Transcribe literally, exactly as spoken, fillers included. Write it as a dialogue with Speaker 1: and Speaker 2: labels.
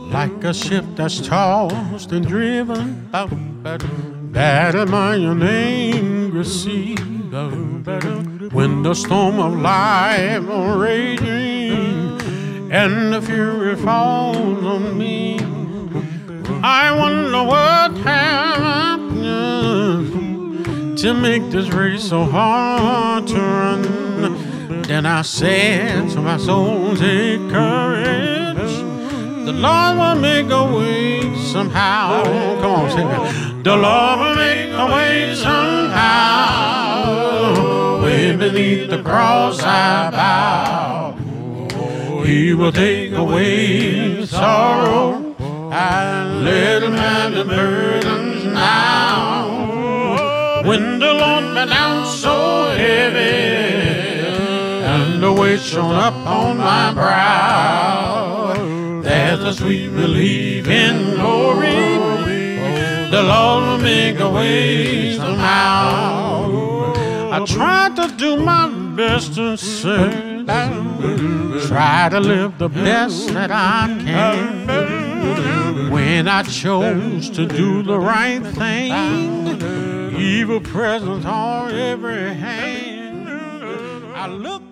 Speaker 1: like a ship that's tossed and driven, battered by an angry sea. When the storm of life is raging and the fury falls on me, I wonder what happened to make this race so hard to run. Then I said to my soul, take courage, the Lord will make a way somehow. Come on, sing it. The Lord will make a way somehow. Way beneath the cross I bow. He will take away sorrow and little man the burdens now. When the Lord been down so heavy and the weight shown up on my brow, there's a sweet relief in glory. The Lord will make a way somehow. I tried to do my best to serve, try to live the best that I can. When I chose to do the right thing, evil presence on every hand. I looked